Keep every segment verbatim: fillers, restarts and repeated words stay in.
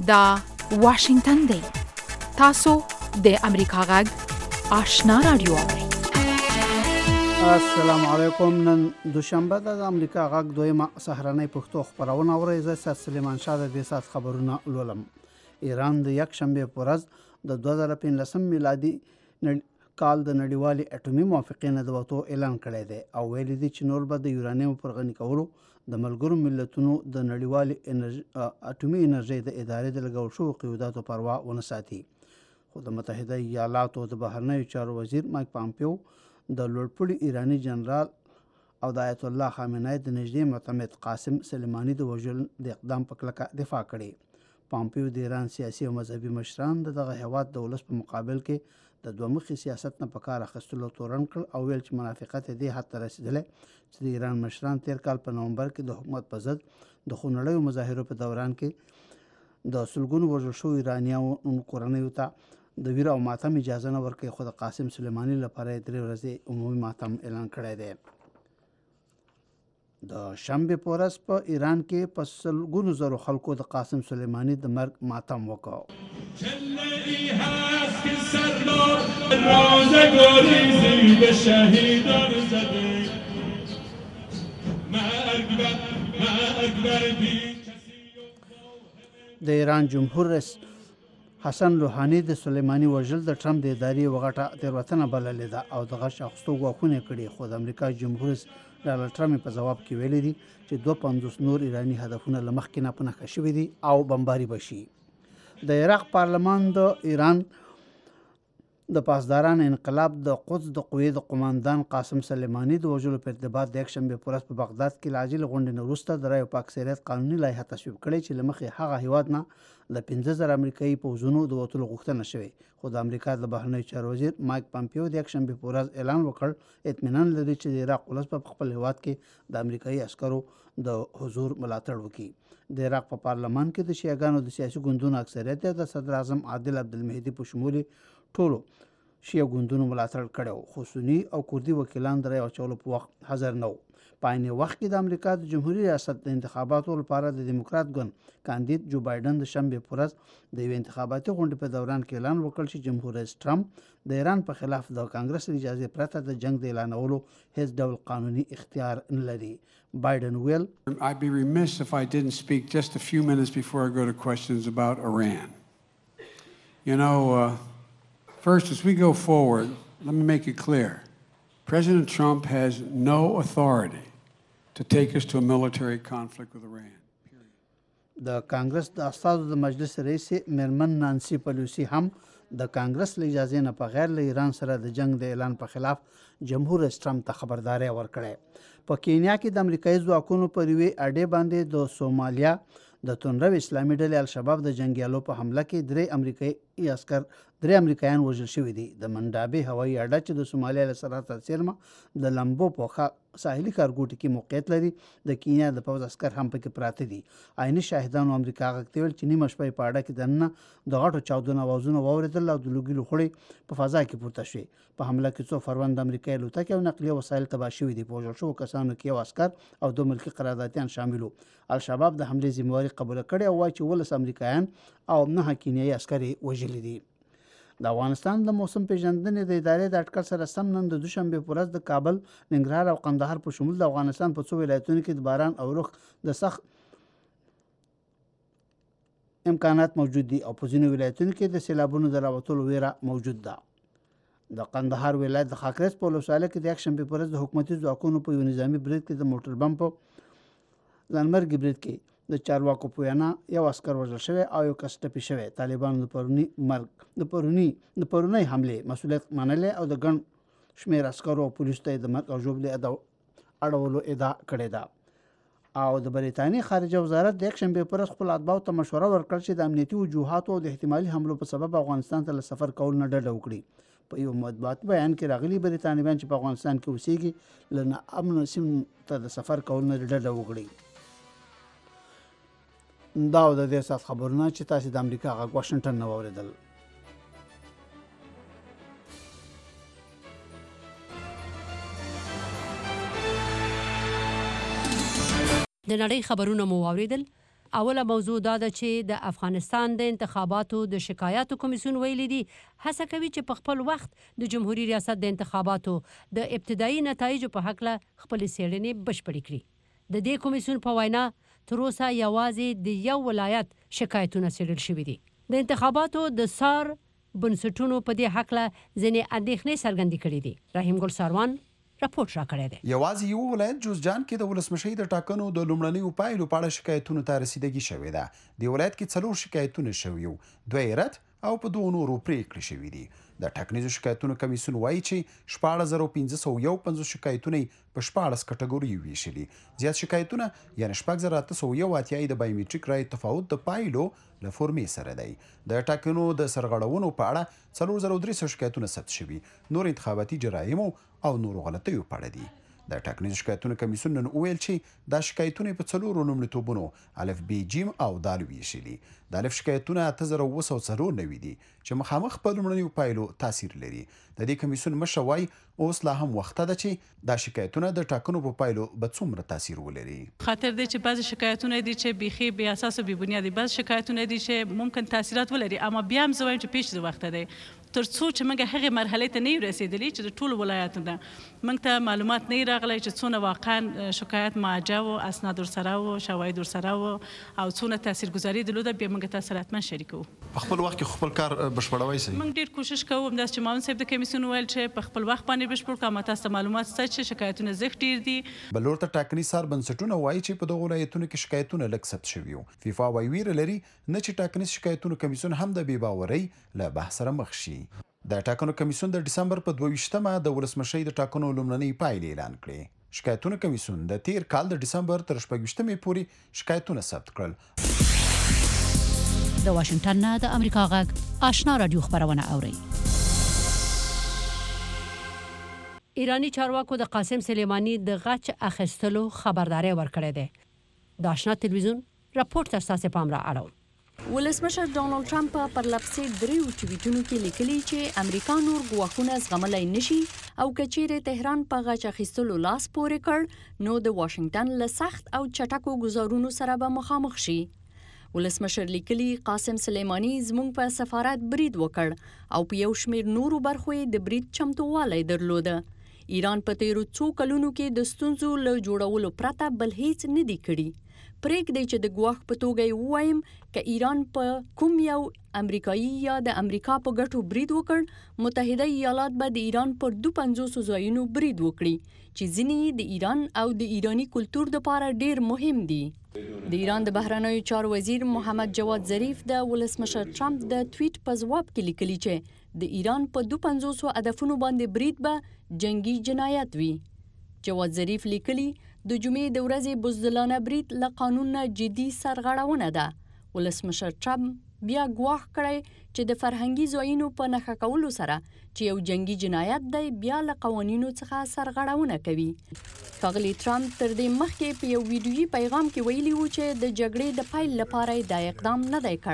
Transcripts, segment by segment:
دا واشنگتن دی. تاسو د امریکا غږ آشنا رادیو اورئ. السلام علیکم. نن دوشنبه د امریکا غږ دویمه سهارنۍ پښتو خبرونه اورئ. زه سید سلیمان شاه د دې سات خبرونه لولم. ایران د یک شنبه په ورځ د دوه زره پنځلسم میلادي کال د نړیوالې اټومي موافقې نه د وتو اعلان کړی دی او ویلي دي چې نور به د یورانیم پر غني کولو د ملګرو ملتونو د نړیوالې اټومي انرژۍ د ادارې د لګول شوو قیوداتو پروا ونه ساتي. خو د متحده ایالاتو د بهرنیو چارو وزیر مایک پامپیو د لوړپوړي ایراني جنرال او د آیت الله خامنه‌ای د نږدې معتمد قاسم سلیماني د وژلو د اقدام په کلکه دفاع کړې. پامپیو د ایران سیاسي او مذهبي مشران د دغه هیواد د ولس په مقابل کې د دوه مخي سیاست نه په کار اخیستلو تورن کړ او ویل چې منافقت دې حد ته رسېدلی چې د ایران مشران تیر کال په نومبر کې د حکومت په ضد د خونړیو مظاهرو په دوران کې د سلګونو وژل شوو ایرانیانو کورنیو ته د ویر او ماتم اجازه نه ورکړي. خو د قاسم سلیماني لپاره درې ورځې عمومي ماتم اعلان کړی دی. د شنبې په ورځ په ایران کې په سلګونو زرو خلکو د قاسم سلیماني د مرګ ماتم وکړ. د ایران جمهور رئیس حسن روحاني د سلیماني وژل د ټرمپ د ادارې وغټه تېروتنه بللې ده او د غچ اخیستو ګواښونه کړي. خو د امریکا جمهور رئیس ډانلډ ټرمپ په ځواب کې ویلي دي چې دوه پنځوس نور ایراني هدفونه له مخکې نه په نښه شوي دي او بمباري به شي. د عراق پارلمان د ایران د پاسداران انقلاب د قدس د قوې د قماندان قاسم سلیماني د وژلو په ارتباط د یکشنبې په ورځ په بغداد کې له عاجلې غونډې نه وروسته د رایو په اکثریت قانوني لایحه تصویب کړې چې له مخې هغه هیواد نه له پنځه زره امریکایي پوځونو د وتلو غوښتنه شوې. خو د امریکا د بهرنیو چارو وزیر مایک پامپیو د یکشنبې په ورځ اعلان وکړ اطمینان لري چې د عراق ولس په خپل هیواد کې د امریکایي عسکرو د حضور ملاتړ وکړي. د عراق په پارلمان کې د شیعهګانو د سیاسي ګوندونو اکثریت د صدر اعظم عادل عبدالمهدي په شمول ټولو شیعه ګوندونو ملاتړ کړی و. خو سني او کردي وکیلان د رایې اچولو په وخت حاضر نه و. په عین وخت کې د امریکا د جمهوري ریاست د انتخاباتو لپاره د دیموکرات ګوند کاندید جو بایدن د شنبې په ورځ د یوې انتخاباتي غونډې په دوران کې اعلان وکړ چې جمهور رئیس ټرمپ د ایران په خلاف د کانګرس اجازه پرته د جنگ د اعلانولو هیڅ ډول قانوني اختیار نه لري. بایدن ویل I'd be remiss if I didn't speak just a few minutes before I go to questions about Iran. You know, uh, first, as we go forward, let me make it clear. President Trump has no authority to take us to a military conflict with Iran. د کانګرس د استازو د مجلس رئیس میرمن نانسی پلوسی هم د کانګرس له اجازې نه په غیر له ایران سره د جنگ د اعلان په خلاف جمهور رئیس ټرمپ ته خبرداری ورکړی. په کینیا کې د امریکایي ځواکونو پر یوې اډې باندې د سومالیا د تندرو اسلامي ډلې الشباب د جنګیالو په حمله کې درې امریکایي عسکر درې امریکایان وژل شوي دي. د منډابې هوایي اډه چې د سومالیا له سرحد څیرمه د لمبو په ساحلي ښارګوټي کې موقعیت لري د کینیا د پوځ عسکر هم پکې پراته دي. عیني شاهدانو امریکا غږ ته ویل چې نیمه شپه په اډه کې دننه د غټو چاودنو اوازونه واورېدل او د لوګي لوخړې په فضا کې پورته شوې. په حمله کې څو فروند امریکایي الوتکې او نقلیه وسایل تباه شوي دي. په وژل شوو کسانو کې یو عسکر او دوه ملکي قراردادیان شامل وو. الشباب د حملې ذمهواري قبوله کړې او وایي چې ولس امریکایان او نهه کینیایي عسکر یې وژلي دي. د افغانستان د موسم پیژندنې د ادارې د اټکل سره سم نن د دوشنبې په ورځ د کابل، ننګرهار او قندهار په شمول د افغانستان په څو ولایتونو کې د باران او رخ د سخت امکانات موجود دي او په ځینو ولایتونو کې د سیلابونو د راوتلو ویره موجود ده. د قندهار ولایت د خاکریز په ولسوالۍ کې د یکشنبې په ورځ د حکومتي ځواکونو په یو نظامي برید کې د موټر بم په ځانمرګي برید کې د چارواکو په وینا یو عسکر وژل شوی او یو کس ټپي شوی. طالبانو د پروني مرګ د پروني د پرونی حملې مسؤلیت منلی او د ګڼ شمېر عسکرو او پولیسو ته د مرګ او ژوبلې اړولو ادعا کړې ده. او د بریتانیې خارجه وزارت د یکشنبې په ورځ خپل اتباعو ته مشوره ورکړه چې د امنیتي وجوهاتو او د احتمالي حملو په سبب افغانستان ته له سفر کولو نه ډډه وکړي. په یو مطبوعاتي بیان کې راغلي بریتانویان چې په افغانستان کې اوسېږي له ناامنو سیمو ته د سفر کولو نه ډډه وکړي. دا و د دې ساعت خبرونه چې تاسو د امریکا غږ واشنګټن نه واورېدل. د نړۍ خبرونه مو واورېدل. اوله موضوع دا ده چې د افغانستان د انتخاباتو د شکایاتو کمیسیون ویلي دي هڅه کوي چې په خپل وخت د جمهوریت ریاست د انتخاباتو د ابتدایي نتایجو په هکله خپلې څېړنې بشپړې کړي. د دې کمیسیون په وینا تر اوسه یوازې د یو ولایت شکایتونه څېړل شوي دي. د انتخاباتو د سار بنسټونو په دې هکله ځینې اندېښنې څرګندې کړي دي. رحیم ګل ساروان راپورټ راکړی دی. یوازې یو ولایت جوزجان کې د ولسمشۍ د ټاکنو د لومړنیو پایلو په اړه شکایتونو ته رسیدګي شوې ده. د ولایت کې څلور شکایتونه شوي وو، دوه یې رد او په دوه نورو پریکړې شوي دي. د ټاکنیزو شکایتونو کمیسیون وایي چې شپاړس زره پنځه سوه یو پنځوس شکایتونه په شپاړس کټګوریو ویشلي. زیات شکایتونه یعنې شپږ زره اته سوه یو اتیا د بایومیټریک رای تفاوت د پایلو له فورمې سره دی. د ټاکنو د سرغړونو په اړه څلور زره درې سوه شکایتونه ثبت شوي، نور انتخاباتي جرایمو او نورو غلطیو په اړه دي. د ټاکنیزو شکایتونو کمیسیون نن وویل چې دا شکایتونه په څلورو لومړیتوبونو الف بي جیم او دال ویشلي. د الف شکایتونه اته زره اوه سوه څلور نوي دي چې مخامخ په لومړنیو پایلو تاثیر لري. د دې کمیسیون مشر وایي اوس لا هم وخت ده چې دا شکایتونه د ټاکنو په پایلو به څومره تاثیر ولري. خاطر دی چې بعض شکایتونه دي چې بیخي بې اساس او بې بنیادي، بعض شکایتونه دي چې ممکن تاثیرات ولري، اما بیا هم زه وایم چې پیش د وخته دی تر څو چې موږ هغې مرحلې ته نه یو رسېدلي چې د ټولو ولایاتو نه موږ ته معلومات نه راغلی چې څونه واقعا شکایت معجه و، اسناد ورسره و، شواهد ورسره و او څونه تاثیرګذاري درلوده، بیا موږ تاسو سره حتما شریکوو. په خپل وخت کې خپل کار بشپړوئ سئ؟ موږ ډېر کوشش کوو، همداسې چې معاون صاحب د کمیسیون وویل چې په خپل وخت باندې بشپړ کړو، اما تاسو ته معلومات شته چې شکایتونه زیات ډېر دي. بل لور ته ټاکنیز سار بنسټونه وایي چې په دغو ولایتونو کې شکایتونه لږ ثبت شوي وو. فیفا وایي ویره لري نه چې ټاکنیز شکایتونو کمیسیون هم د بې باورۍ له بحث سره مخ شي. د ټاکنو کمیسیون د ډسمبر په دوه ویشتمه د ولسمشۍ د ټاکنو لومړنۍ پایلې اعلان کړې. شکایتونو کمیسیون د تیر کال د ډسمبر تر شپږ ویشتمې پورې شکایتونه ثبت کړل. د واشنگټن نه د امریکا غږ آشنا رادیو خبرونه اوري. ایرانی چارواکو د قاسم سلیمانی د غچ اخیستلو خبرداري ورکړې ده. د آشنا تلویزیون راپورټ تر تاسو پام را اړوم. ولسمشر ډونالد ټرمپ په پرلپسې دریو ټویټونو کې لیکلي چې امریکا نور ګواښونه زغملای نشي او کچېرې تهران په غچ اخیستلو لاس پورې کړ نو د واشنگټن له سخت او چټکو ګزارونو سره به مخامخ شي. ولسمشر لیکلي قاسم سلیمانی زموږ په سفارت برید وکړ او په یو شمېر نورو برخو یې د برید چمتووالی درلوده. ایران په تیرو څو کلونو کې د ستونزو له جوړولو پرته بل هیڅ نه دی کړی. پرېږدئ چې د ګواښ په توګه یې ووایم که ایران په کوم یو امریکایي یا د امریکا په ګټو برید وکړ، متحده ایالات به د ایران پر دوه پنځوسو ځایونو برید وکړي چې ځینې د ایران او د ایرانی کلتور دپاره ډېر مهم دي. د ایران د بهرنیو چارو وزیر محمد جواد ظریف د ولسمشر ټرمپ د ټویټ په ځواب کې لیکلي چې د ایران په دوه پنځوسو هدفونو باندې برید به جنگي جنایت وي. جواد ظریف لیکلي د جمعې د ورځې بزدلانه برید له قانون نه جدي سرغړونه ده. ولسمشر ټرمپ بیا ګواښ کړی چې د فرهنګي ځایونو په نښه کولو سره چې یو جنگي جنایت دی بیا له قوانینو څخه سرغړونه کوي. ښاغلي ټرمپ تر دې مخکې په یو ویډیویي پیغام کې ویلي و چې د جګړې د پیل لپاره دا اقدام نه دی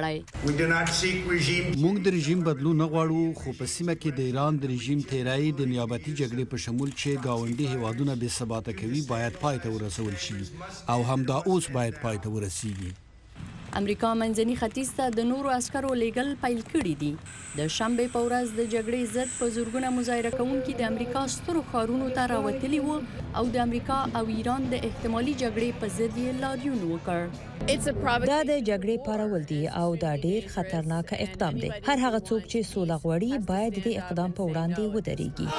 کړی. موږ د رژیم بدلون نه غواړو، خو په سیمه کې د ایران د رژیم تیرای د نیابتي جګړې په شمول چې گاونډي هیوادونه بې ثباته کوي باید پای ته ورسول شي او همدا اوس باید پای ته ورسیږي. امریکا منځني ختیځ ته د نورو عسکرو لیږل پیل کړي دي. د شنبې په ورځ د جګړې ضد په زورګونه مظاهره کوونکي د امریکا سترو ښارونو ته راوتلي وو او د امریکا او ایران د احتمالي جګړې په ضد یې لاریون وکړ. دا د جګړې پارول دي او دا ډېر خطرناک اقدام دی. هر هغه څوک چې سوله غواړي باید د اقدام په وړاندې ودرېږي.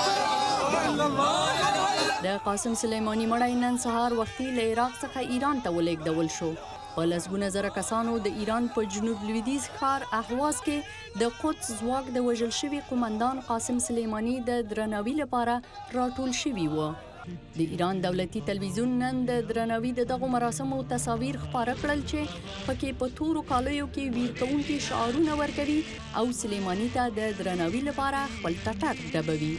د قاسم سلیمانی مړی نن سهار وختي له عراق څخه ایران ته ولېږدول شو. په لسګونه زره کسانو د ایران په جنوب لویدیځ ښار اهواز کې د قدس ځواک د وژل شوي قومندان قاسم سلیمانی د درناوي لپاره راټول شوي وو. د ایران دولتي تلویزیون نن د درناوي د دغو مراسمو تصاویر خپاره کړل چې پکې په تورو کالیو کې ویر کوونکي شعارونه ورکوي او سلیمانی ته د درناوي لپاره خپل ټټر ډبوي.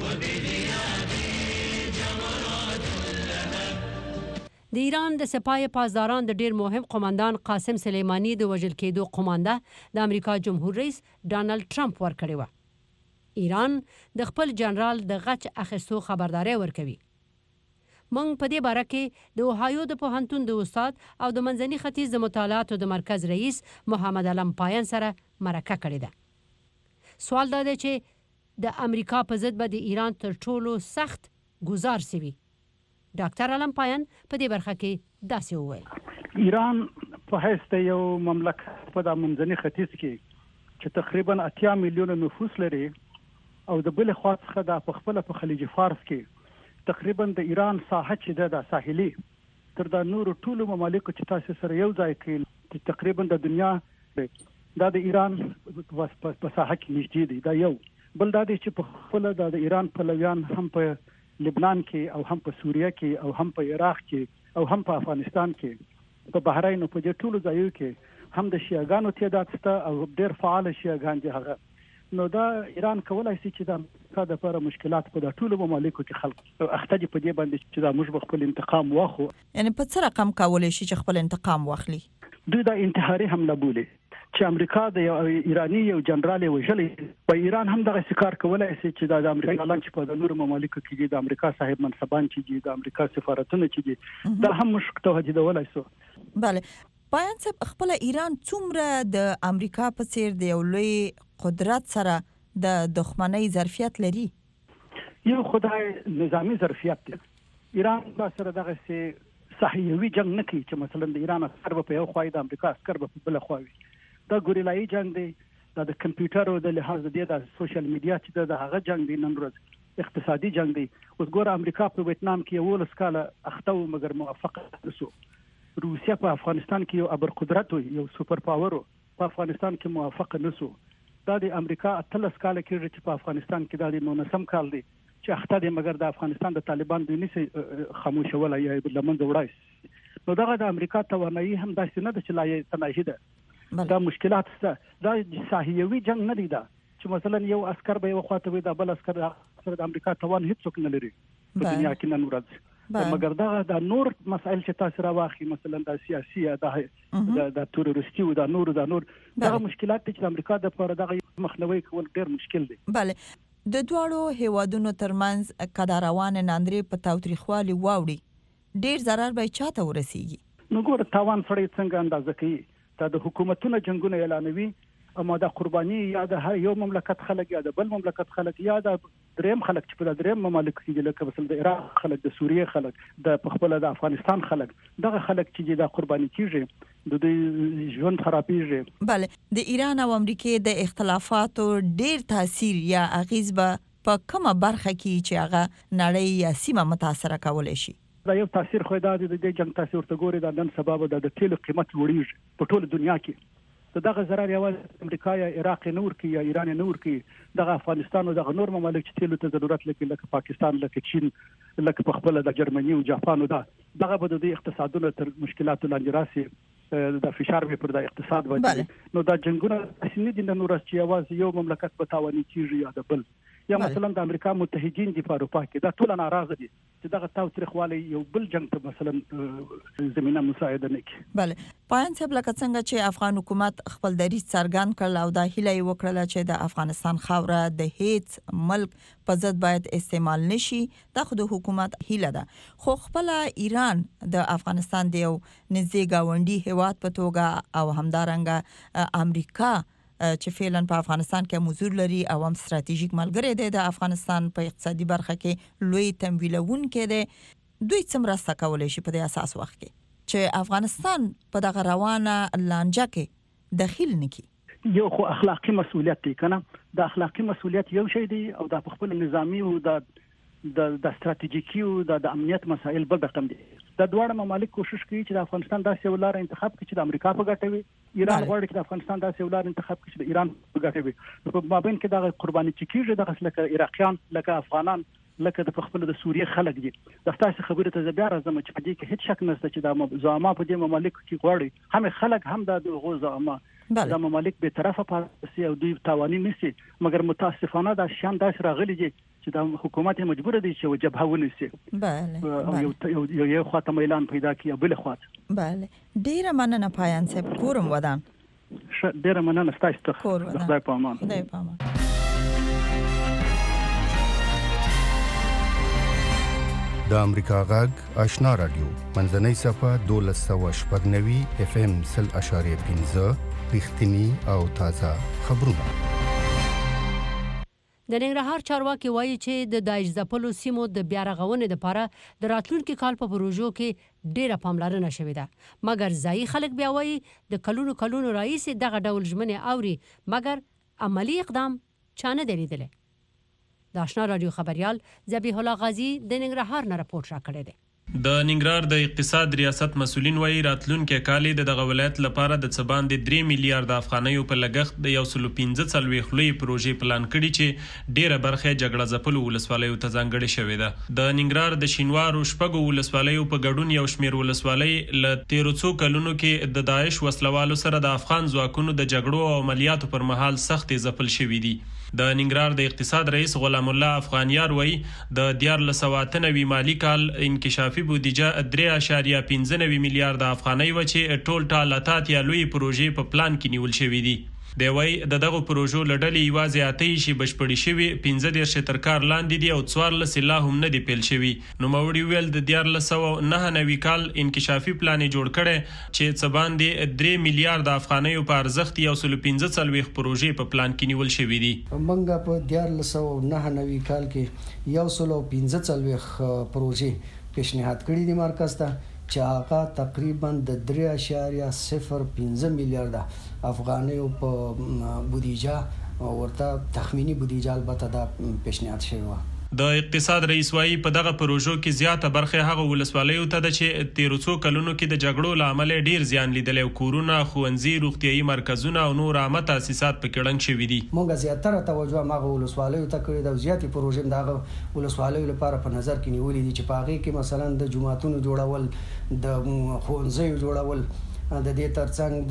د ایران د سپاه پاسداران د ډیر مهم قومندان قاسم سلیمانی د وژل کېدو قومانده د امریکا جمهور رئیس ډانلډ ټرمپ ورکړی و. ایران د خپل جنرال د غچ اخیستو خبرداري ورکوي. موږ په دې باره کې د اوهایو د پوهنتون د استاد او د منځني ختیځ د مطالعاتو د مرکز رئیس محمد علم پایان سره مرکه کړې ده. سوال دا دی چې د امریکا په ضد به د ایران تر ټولو سخت ګزار سوي. ډاکټر علم پایان په دې برخه کې داسې وویل: ایران په حیث د یو مملکت په د منځني ختیځ کې چې تقریبا اتیا میلیونه نفوس لري او د بل خوا څخه د خپل په خلیج فارس کې تقریبا د ایران ساحه چې د ساحلي تر د نورو ټولو ممالکو چې تاسو سره یو ځای کې تقریبا د دنیا دا د ایران په ساحه کې نږدې دي. دا یو بل دا دی چې په خپل د ایران پلویان هم په لبنان کې او هم په سوریه کې او هم په عراق کې او هم په افغانستان کې په بحرین او په دې ټولو ځایو کې هم د شیعاګانو تعداد شته او ډېر فعال شیعاګان دي. هغه نو دا ایران کولای شي چې د امریکا د لپاره مشکلات په د ټولو ممالکو کې خلق اخته دي په دې باندې چې دا موږ خپل انتقام واخلو. یعنی په څه رقم کولای شي چې خپل انتقام واخلي؟ دوی دا انتحاري حمله بولي چې امریکا د ایرانی یو جنرال وژلې په ایران هم دغه کار کولای شي چې د امریکا اعلان چې په د نورو ممالکو کې د امریکا صاحب منصبان چې د امریکا سفارتونه چې دا هم مشک توجیدولای شو. بله پایان صاحب، خپل ایران څومره د امریکا په څیر د یو لوی قدرت سره د دښمنۍ ظرفیت لري؟ یو خدای نظامی ظرفیت دی. ایران دا سره دغه سي صحیوي جنگ نه کوي چې مثلا د ایران عسكر په یو خوا د امریکا عسكر په بل خوا وي. دا ګوریلایي جنگ دی. دا د کمپیوټر او د لحاظ د د سوشل میډیا چې د هغه جنگ دی. نن ورځ اقتصادي جنگ دی. اوس ګوره امریکا په ویتنام کې یو لسکاله اخته مګر موافقه نشو. روسیا په افغانستان کې یو ابر قدرت وي، یو سوپر پاور په افغانستان کې موافقه نشو. دا د امریکا اتلس کال کې چې په افغانستان کې د نو نسم کال دی چې اخته دی مګر د افغانستان د طالبان د نسی خاموشول یا لمنځه وړای. نو دا د امریکا توانایي هم داسې نه ده چې لا یې تناهي ده. دا مشکلات سره دا صحیوي جنگ نه دی. دا چې مثلا یو عسكر به یو خواته وي د بل عسكر سره د امریکا توان هیڅ څوک نه لري په دنیا کې نن ورځ. مګر دا د نور مسائل چې تاسو راوخی مثلا د سیاسي د د تروریستي او د نور د نور دا مشکلات چې امریکا د پر دغه مخنیوي کول ډیر مشکل دي. بله د دوړو هیوادونو ترمنځ کډاروان ناندري په تاوتریخوالي واوړي ډیر ضرر به چاته ورسیږي؟ نو ګور تاوان سړی څنګه اندازه کوي؟ دا د حکومتونو جنگونه اعلانوي اما د قرباني یا د هر یو مملکت خلک یا د بل مملکت خلک یا د دریم خلک چې په دریم مملکت کې لکه مثلا د عراق خلک، د سوریه خلک، د خپل د افغانستان خلک، دغه خلک چې د قرباني کیږي د دوی ژوند خرابېږي. بله د ایران او امریکای د اختلافاتو ډیر تاثیر یا اغیز به په کومه برخه کې چې هغه نړۍ یا سیمه متاثر کولای شي؟ دا یو تاثیر خو دا د دې جنگ تاثیر ورته ګوري دا نن سبب د تیلو قیمت لوړیږي په ټول دنیا کې. دغه ضرر یوازې امریکا یا عراق نور کې یا ایران نور کې دغه افغانستان او دغه نور ممالک چې تیلو ته ضرورت لري لکه پاکستان، لکه چین، لکه په خپل د جرمني او جاپان دا دغه به د اقتصادونو تر مشکلاتو لاندې راسي، د فشار به پر د اقتصاد باندې. نو دا جنگونه اسنه دي نن ورځ چې یوازې یو مملکت په تاواني کیږي یا د بل یا مثلا د امریکا متحدین دي په اروپا کې دا ټول ناراضه دي چې دغه تاوتریخوالی یو بل جنگ ته مثلا زمينه مساعده نه کوي. بله پایان صاحب، لکه څنګه چې افغان حکومت خپل دریځ څرګند کړل او دا هیله یې وکړه چې د افغانستان خاوره د هیڅ ملک په ضد باید استعمال نشي، دا خو د حکومت هیله ده. خو خپل ایران د افغانستان د یو نږدې گاونډي هیواد په توګه او همدارنګه امریکا چې فعلا په افغانستان کې حضور لري او هم ستراتیژیک ملګری دی د افغانستان په اقتصادي برخه کې لوی تمویلونکی دی، دوی څه مرسته کولی شي په دې اساس وخت کې چې افغانستان په دغه روانه لانجه کې دخیل نه کړي؟ یو خو اخلاقی مسؤلیت دی کنه. د اخلاقی مسؤلیت یو شی دی او د خپل نظامی او د د د ستراتیژیکي او د امنیت مسایل بل رقم دي. د دوه ممالک کوشش کوي چې د افغانستان داسې ولار انتخاب کړي چې د امریکا په ګټه وي. ایران غواړي چې د افغانستان داسې ولار انتخاب کړي چې د ایران په ګټه وي. په مابین کې د قرباني چې کیږي د لکه عراقیان، لکه افغانان، لکه د خپل د سوریه خلک دي. د تاسو خبره ته بیا راځم چې په دې کې هیڅ شک نشته چې د زعما په دې ممالک کې غواړي هم خلک هم د غو زعما د ممالک به طرفه پاتې او دوی تواني نشي. مګر متاسفانه دا شان داس راغلي دي چې د حکومت مجبور دي چې جبهه ونیسي. بله یو یو یو خاطر اعلان پیدا کړي بل خاطر. بله ډیره مننه پایان صاحب، کورم ودان. ډیره مننه ستاسو ته. خدای په امان. خدای په امان. د امریکا غږ آشنا رادیو منځنۍ صفه دولس سوه شپږ نوي اف ام سل اشاریه پنځه رښتینی او تازه خبرونه. د ننګرهار چارواکي وایي چې د داعش ځپلو سیمو د بیا رغونې لپاره د راتلونکي کال په پروژو کې ډیره پاملرنه شوې ده، مګر ځایي خلک بیا وایي د کلونو کلونو راهیسې دغه ډول ژمنې اوري، مګر عملی اقدام چا نه دی لیدلی. د آشنا رادیو خبریال ذبیح الله غازی د ننګرهار نه راپورټ راکړی دی. د ننګرهار د اقتصاد ریاست مسؤلین وایي راتلونکي کال د دغه ولایت لپاره د څه باندې درې میلیارډ افغانیو په لګښت د یو سل پنځه څلوېښت لویې پروژې پلان کړي چې ډیره برخه جګړه ځپلو ولسوالیو ته ځانګړې شوې ده. د ننګرهار د شینوارو شپږو ولسوالیو په ګډون یو شمېر ولسوالۍ له تیرو څو کلونو کې د داعش وسلوالو سره د افغان ځواکونو د جګړو او عملیاتو پر مهال سختې ځپل شوي دي. د ننګرهار د اقتصاد رئیس غلام الله افغانیار وایي د دیارلس سوه اته نوي مالي کال انکشافي بودیجه درې اعشاریه پنځه نوي میلیارډ افغانۍ وه چې ټول ټال اته اتیا لویې پروژې په پلان کې نیول شوي دي. دی وایي د دغو پروژو له ډلې یوازې اته یې چې بشپړې شوي پنځه دېرش تر کار لاندې دي او څوارلس یې لا هم نه دي پیل شوي. نوموړي وویل د دیارلس سوه نهه نوي کال انکشافي پلان یې جوړ کړی چې څه باندې درې میلیارډ افغانیو په ارزښت یو سل پنځه څلوېښت پروژې په پلان کې نیول شوي دي. موږ په دیارلس سوه نهه نوي کال کې یو سل پنځه څلوېښت پروژې پیشنهاد کړي دي مرکز ته چې هغه تقریبا د درې اعشاریه صفر پنځه میلیارډ افغانیو په بودیجه ورته تخمینی بودیجه البته دا پیشنهاد شوی و. د اقتصاد رئیس وایي په دغه پروژو کې زیاته برخه هغه ولسوالیو ته ده چې تیرو څو کلونو کې د جګړو له امله ډیر زیان لیدلی او کورونه، ښوونځي، روغتیایي مرکزونه او نور عامه تاسیسات پکې ړنګ شوي دي. موږ زیاتره توجه هماغه ولسوالیو ته کړې ده او زیاتې پروژې د هغه ولسوالیو لپاره په نظر کې نیولې دي چې په هغې کې مثلا د جوماتونو جوړول، د ښوونځیو جوړول، د دې ترڅنګ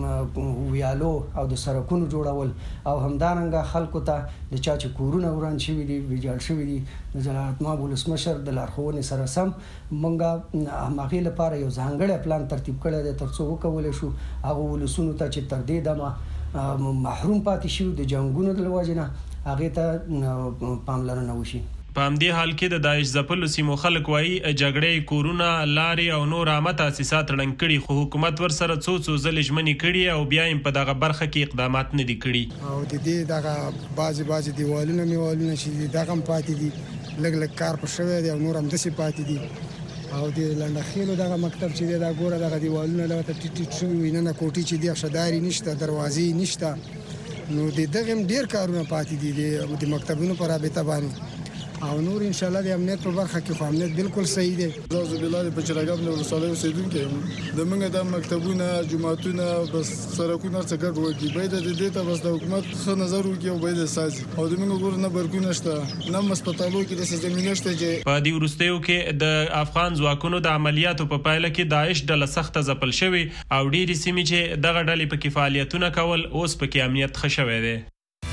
د ویالو او د سړکونو جوړول او همدارنګه خلکو ته د چا چې کورونه وران شوي دي، ویجاړ شوي دي، د جلالتمآب ولسمشر د لارښوونې سره سم موږ هماغې لپاره یو ځانګړی پلان ترتیب کړی دی تر څو وکولی شو هغو ولسونو ته چې تر دې دمه محروم پاتې شوي د جنګونو د وجې نه هغې ته پاملرنه وشي. په همدې حال کې د داعش ځپلو سیمو خلک وایي جګړې کورونه، لارې او نور عامه تاسیسات ړنګ کړي، خو حکومت ورسره څو څو ځلې ژمنې کړي او بیا یې په دغه برخه کې اقدامات نه دي کړي. او د دې دغه بعضې بعضې دیوالونه میوالونه چې دي دغه هم پاتې دي، لږ لږ کار په شوی دی او نور همداسې پاتې دي. او د لنډخیلو دغه مکتب چې دی دا ګوره دغه دیوالونه لکه ټیټ ټیټ شوي وي، ننه کوټې چې دي ښدارې نشته، دروازې نشته، نو د دغه هم ډېر کارونه پاتې دي د مکتبونو په رابطه باندې. او نور ان شاء الله د امنیت په برخه کې خو امنیت بالکل صحیح دی. زه بلال په چراګام له ولسوالۍ اوسېدونکی یم. د موږ د مکتبونه، جوماتونه، بس سړکونه څه ګډ وکړي، باید د دې ته بس د حکومت ښه نظر وکړي او باید یې سازي. او د موږ ګوره نه برګونه شته، نه هسپتالو کې داسې زمینه شته چې په دې وروستیو کې د افغان ځواکونو د عملیاتو په پایله کې داعش ډله سخته ځپل شوې او ډېرې سیمې چې دغه ډلې پکې فعالیتونه کول اوس پکې امنیت ښه شوی دی.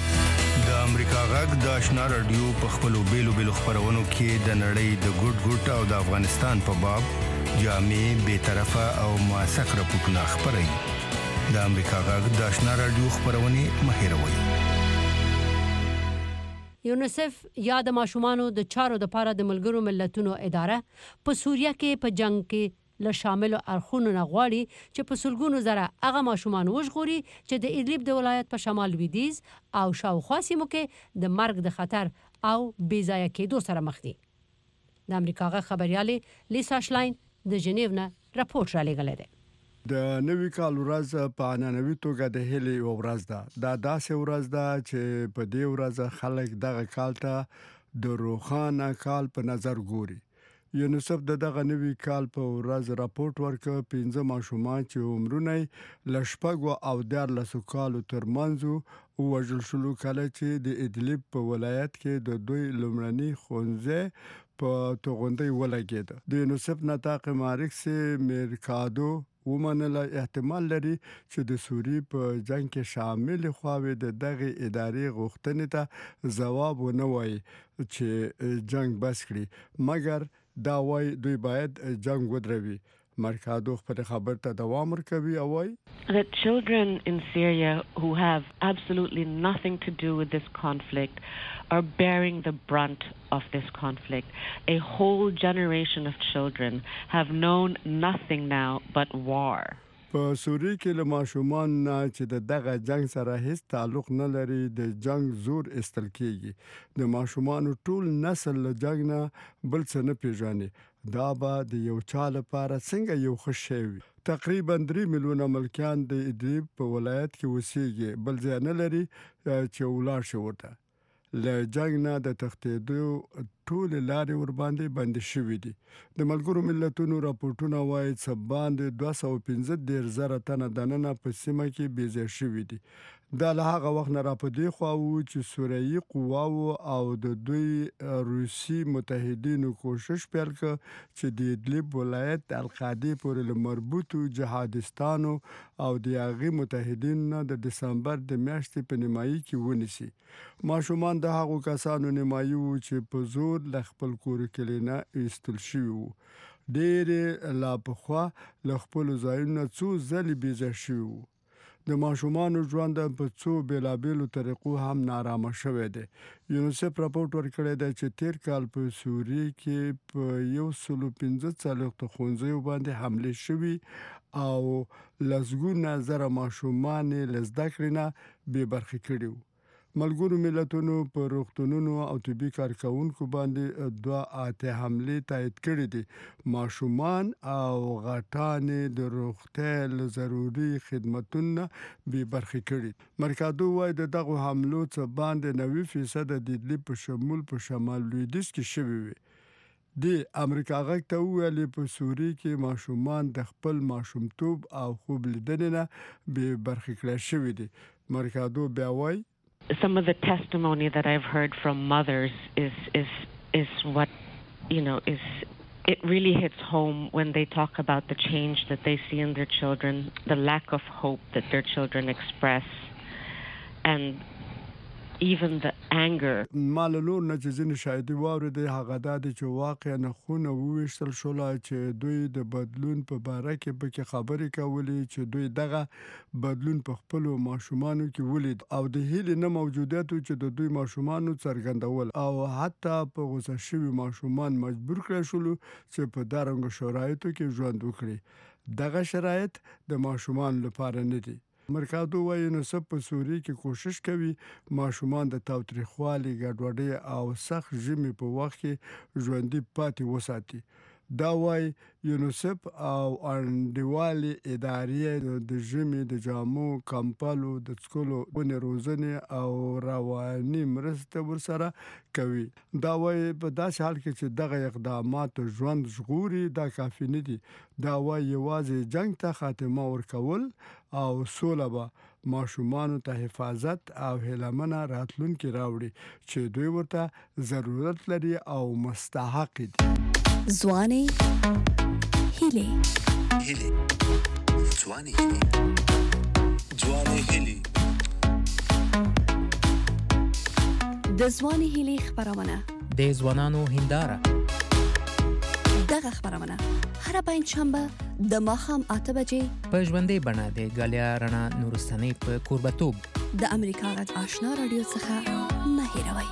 امریکا غږ د آشنا رادیو په خپلو بیلو بیلو خپرونو کې د نړۍ د ګوټ ګوټ او د افغانستان په باب جامع، بې طرفه او موثق راپورټونه خپروي. د امریکا غږ د آشنا رادیو خپرونې مه هېروئ. یونیسف یا د ماشومانو د چارو دپاره د ملګرو ملتونو اداره په سوریه کې په جنگ کې له شاملو اړخونو نه غواړي چې په سلګونو زره هغه ماشومان وژغوري چې د ادلب د ولایت په شمال لویدیځ او شاوخوا سیمو کې د مرګ د خطر او بې ځایه کېدو سره مخ دي. د امریکا غږ خبریالې لیسا شلاین د ژنیو نه راپورټ رالیږلی دی. د نوي کال ورځ په عنعنوي توګه د هیلې یوه ورځ ده. دا داسې ورځ ده چې په دې ورځ خلک دغه کال ته د روښانه کال په نظر ګوري. یونیسف د دغه نوي کال په ورځ راپورټ ورکړ پنځه ماشومان چې عمرونه یې له شپږو او دیارلسو کالو ترمنځ ووژل شول کله چې د ادلب په ولایت کې د دوی لومړني ښوونځی په توغندۍ ولګېده. د یونیسف نطاق مارکس میرکادو ومنله احتمال لري چې د سوریې په جنگ کې شامل خواوې د دغه ادارې غوښتنې ته ځواب ونه وایي چې جنگ بس کړي، مګر دا وایي دوی باید جنگ ودروي. مرکادو خپل خبر ته دوام ورکوي او وايي The children in Syria who have absolutely nothing to do with this conflict are bearing the brunt of this conflict. A whole generation of children have known nothing now but war. په سوریه کې له ماشومان نه چې د دغه جنگ سره هیڅ تعلق نه لري د جنگ زور استل کېږي د ماشومان ټول نسل له جنگ نه بل څه نه پیژني دا به د یو چا لپاره څنګه یو ښه شی وي تقریبا درې میلیونه ملکیان د ادلیب په ولایت کې اوسېږي بل ځای نه لري چې ولاړ شي ورته له جنگ نه د تښتېدو ټول لارې ور باندې بند شوې دي د ملګرو ملتونو راپورټونه وايي چې باندې دوه سوه پنځه دېرش زره تنه دننه په سیمه کې بې ځای شوي دي دا له هغه وخت نه راپدې خو چې سوریایي قواو او د دوی روسي متحدینو کوشش پیل کړ چې د ادلیب ولایت القاعده پورې مربوطو جهادستانو او د هغه متحدینو د دسمبر د میاشتې په نیمایي کې ونیسي ماشومان د هغو کسانو نیمایي وو چې په زور ل خپل کور کې نه ایستل شوي وو ډېر لا پخوا ل خپل ځایونو څو ځلې بې ځای شوي وو د ماشومان ژوند په څو بیلابېلو طریقو هم نارامه شوی دی یونیسف راپورټ ورکړی دی چې تیر کال په سوریه کې په یو سلو پنځه څلوېښت ښوونځیو باندې حملې شوي او لسګونه زره ماشومان له زده کړې نه بې برخې کړي وو ملګرو ملتونو په روغتونونو او طبي کارکونکو باندې دوه اته حملې تایید کړې دي ماشومان او غټانې د روغتیا ضروري خدماتونه بې برخې کړي مرکادو وايي د دغه حملو څخه باندې نوي فیصد د ادلیب په شمول په شمال لویدیځ کې شوي وي د امریکا غږ ته ویلي په سوریه کې ماشومان د خپل ماشومتوب او خوب لیدنې نه بې برخې کړي شوي دي مرکادو بیا وايي Some of the testimony that I've heard from mothers is is is what you know is it really hits home when they talk about the change that they see in their children, the lack of hope that their children express, and even the anger. ماللور نه چې ځینې شاهدي واورېدې هغه دا دی چې واقعا خونه وویشتل شول چې دوی د بدلون په باره کې پکې خبرې کولې چې دوی دغه بدلون په خپلو ماشومانو کې ولید او د هیلې نه موجودیت چې د دوی ماشومانو څرګندول او حتی په غوسه شوي ماشومان مجبور کړل شول چې په دارنګه شرایطو کې ژوند وکړي دغه شرایط د ماشومان لپاره نه دي مرکادو وايي یونیسف په سوریه کې کوشش کوي ماشومان د تاوتریخوالي ګډوډۍ او سخت ژمي په وخت کې ژوندي پاتې وساتي دا وايي یونیسف او انډیوالي ادارې د ژمي د جامو کمپالو د څکلو ونې روزنې او رواني مرسته ورسره کوي دا وايي په داسې حال کې چې دغه اقدامات ژوند ژغوري دا کافي نه دي دا وايي یوازې جنگ ته خاتمه ورکول او سوله به ماشومانو ته حفاظت او هلمنه راتلونکي راوړي چې دوی ورته ضرورت لري او مستحق دي ځواني هیلې هیلې ځواني هیلې ځواني هیلې د ځواني هیلې خبرونه د ځوانانو هنداره دغه خبرونه هر پنځشنبه د ماښام اته بجې په ژوندۍ بڼه د ګالیا رڼا نورستاني په کوربتوب د امریکا غږ آشنا رادیو څخه مه هېروئ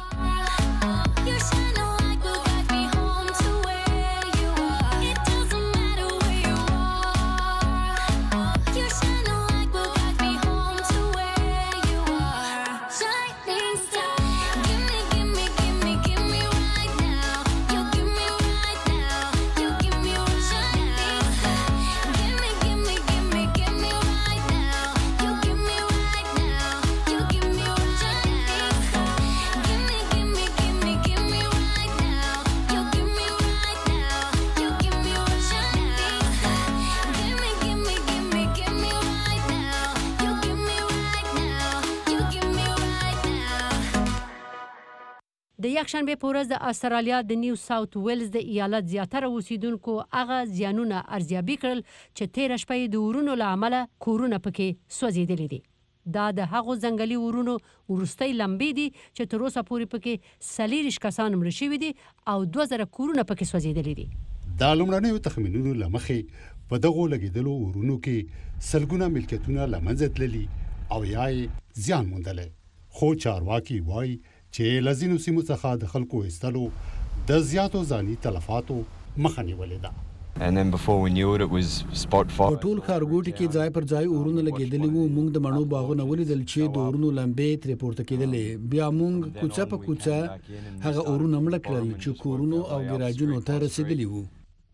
د یکشنبه په ورځ د استرالیا د نیو ساوث ویلز د ایالت زیاتره اوسیدونکو هغه زیانونه ارزیابي کړل چې تیر شپه د ورونو له امله کورونه پکې سوځېدلي دي دا د هغو ځنګلي ورونو وروستۍ لمبې دي چې تر اوسه پورې پکې څلېرویشت کسان مړه شوي دي او دوه زره کورونه پکې سوځېدلي دي دا لومړنیو تخمینونو له مخې په دغو لګېدلو اورونو کې سلګونه ملکیتونه له منځه تللي او یا یې زیان موندلی. خو چارواکي وایي چې له ځینو سیمو څخه د خلکو ایستلو د زیاتو ځاني تلفاتو مخه نیولې ده. And then before we knew it, it was spot fire. په ټول ښارګوټي کې ځای پر ځای اورونه لګېدلي وو. موږ د مڼو باغونه ولیدل چې د اورونو لمبې ترې پورته کېدلې. بیا موږ کوڅه په کوڅه هغه اورونه مړه کړل چې کورونو او ګراجونو ته رسېدلي وو.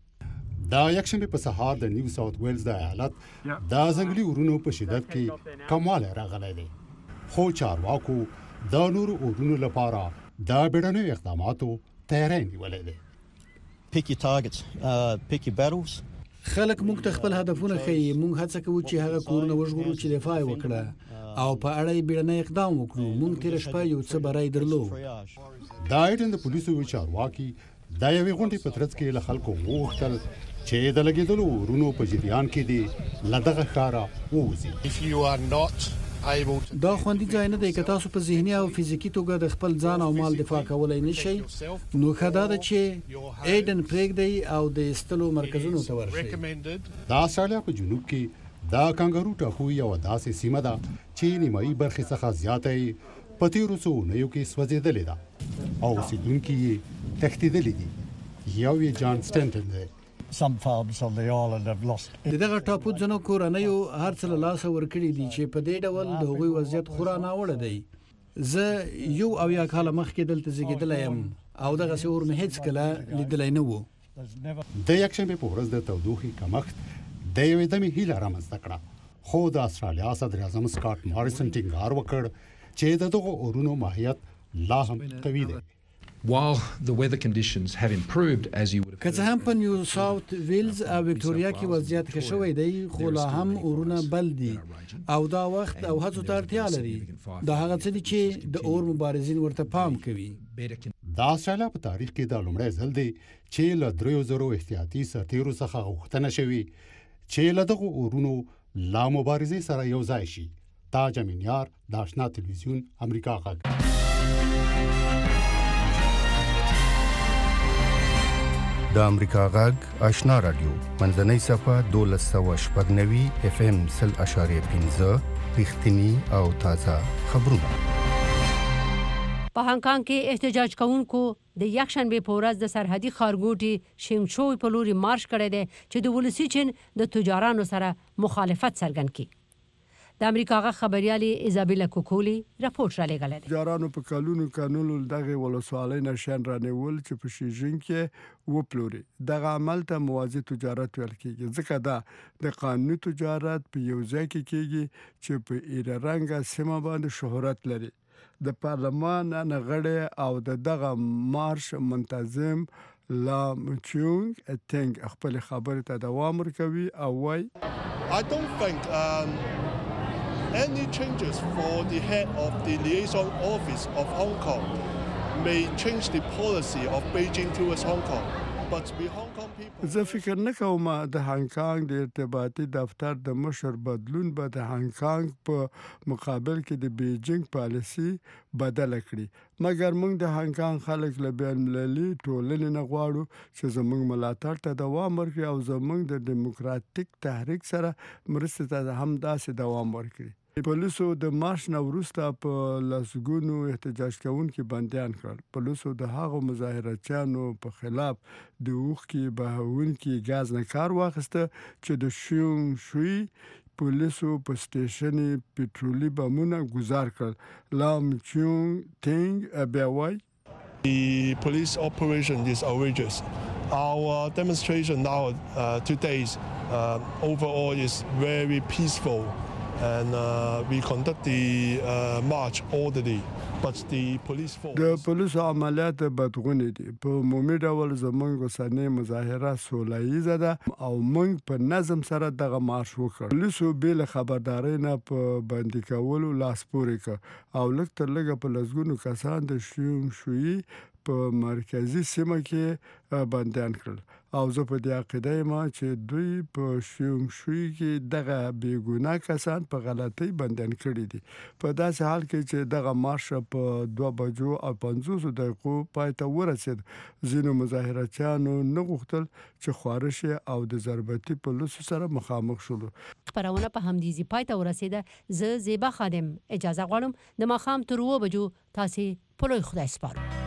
دا یکشنبه په سهار د نیو ساوث ویلز د ایالت د ځنګلي اورونو په شدت کې کموالی راغلی دی. خو چارواکو د نورو اورونو لپاره د بیړنیو اقداماتو تیاری نیولی دی. Pick your targets, uh, pick your battles. خلک موږ ته خپل هدفونه ښیي. موږ هڅه کوو چې هغه کورونه وژغورو چې دفاع یې وکړه او په اړه یې بیړنی اقدام وکړو. موږ تېره شپه یو څه بری درلود. د ایډن د پولیسو چارواکي د یوې غونډې په ترڅ کې له خلکو وغوښتل چې د لګېدلو اورونو په جریان کې دې له دغه ښاره ووځي. If you are not دا خوندي ځای نه دی. که تاسو په ذهني او فزیکي توګه د خپل ځان او مال دفاع کولی نه شئ نو ښه دا ده چې ایډن پرېږدئ او د ایستلو مرکزونو ته ورشئ. د استرالیا په جنوب کې د کانګارو ټاپو یوه داسې سیمه ده چې نیمایي برخې څخه زیاته یې په تېرو څو اونیو کې سوځېدلې ده او اوسېدونکي یې تښتېدلي دي. یو یې جان سټنټن دی. Some farms on the island have lost. د دغه ټاپو ځینو کورنیو هر څه له لاسه ورکړي دي چې په دې ډول د هغوی وضعیت خورا ناوړه دی. زه یو اویا کاله مخکې دلته زیږېدلی یم او دغسې اور مې هېڅکله لیدلی نه و. د یکشنبې په ورځ د تودوخې کمښت د یوې دمې هیله رامنځته کړه. خو د استرالیا صدر اعظم سکاټ ماریسن ټینګار وکړ چې د دغو اورونو ماهیت لا هم قوي دی. While the weather conditions have improved as you would have. که څه هم په نیو ساوث ویلز او وکټوريا کې وضعیت ښه شوی دی خو لا هم اورونه بل دي او دا وخت او هڅو ته اړتیا لري. دا هغه څه دي چې د اور مبارزین ورته پام کوي. د استرالیا په تاریخ کې دا لومړی ځل دی چې له دریو زرو احتیاطي سرتیرو څخه غوښتنه شوې چې له دغو اورونو لا مبارزې سره یو ځای شي. تاج امینیار د آشنا تلویزیون امریکا غږ. د امریکا غږ آشنا رادیو منځنۍ صفه دولس سوه شپږ نوي اف ام سل اشاریه پنځه رښتینی او تازه خبرونه. په هانګ کانګ کې احتجاج کوونکو د یکشنبه په ورځ د سرحدي ښارګوټي شینګچوی په لوري مارش کړی دی چې د ولسي چین د تجارانو سره مخالفت څرګند کړي. د امریکا غږ خبريالي ایزابیلا کوکولي راپورټ را لېږلی دی. تجارانو په کلونو کانونو دغه ولسوالۍ نشان رانیول چې په شیژن کې وپلوري. دغه عمل ته موازي تجارت ویل کېږي ځکه دا د قانوني تجارت په یو ځای کې کېږي چې په ایره رنګه سیمه باندې شهرت لري. د پارلمان نغړې او د دغه مارش منتظم لام چونګ اتنګ خپل خبرې ته دوام ورکوي او وایي I don't think um, any changes for the head of the liaison office of Hong Kong may change the policy of Beijing towards Hong Kong. But we Hong Kong people زه فکر نه کوم د هانګ کانګ د ارتباطي دفتر د مشر بدلون به د هانګ کانګ په مقابل کې د بیجینګ پالیسي بدل کړي. مګر موږ د هانګ کانګ خلک له بین المللي ټولنې نه غواړو چې زموږ ملاتړ ته دوام ورکړي او زموږ د دیموکراتیک تحریک سره مرستې ته هم داسې دوام ورکړي. پولیسو د مارش نه وروسته په لسګونو احتجاج کوونکي بندیان کړل. پولیسو د هغو مظاهرچیانو په خلاف د اوښکې بهونکي ګاز نه کار واخیسته چې د شیونګ شوي پولیسو په سټیشن پټرولي بمونه گزار کړل. لام چونګ تینګ بیا وایي The police operation is outrageous. Our demonstration now uh, today uh, overall is very peaceful. And uh, we conduct the uh, march orderly, but the police force. د پولیسو عملیات بدغونې دي. په عمومي ډول زموږ اوسنۍ مظاهره سوله ده او موږ په نظم سره دغه مارش وکړ. پولیسو بې له خبردارۍ نه په بندي کولو لاس پورې کړ او لږ تر لږه په لسګونو کسان د شیونګ شوي په مرکزی سیمه کې بندیان کړل او زه په دې عقیده یم چې دوی په شوم شوي کې دغه بیګونه کسان په غلطۍ بندیان کړي دي په داسې حال کې چې دغه مارش په دوه بجو او پنځوس دقیقو پای ته ورسید ځینو مظاهرچیانو نه غوښتل چې خوارش او د ضربتي پولیسو سره مخامخ شول. خبرونه په همدې پای ته ورسیده. زه زیبا خادم اجازه غواړم د ماښام تر اوه بجو تاسو په لوی خدای سپارم.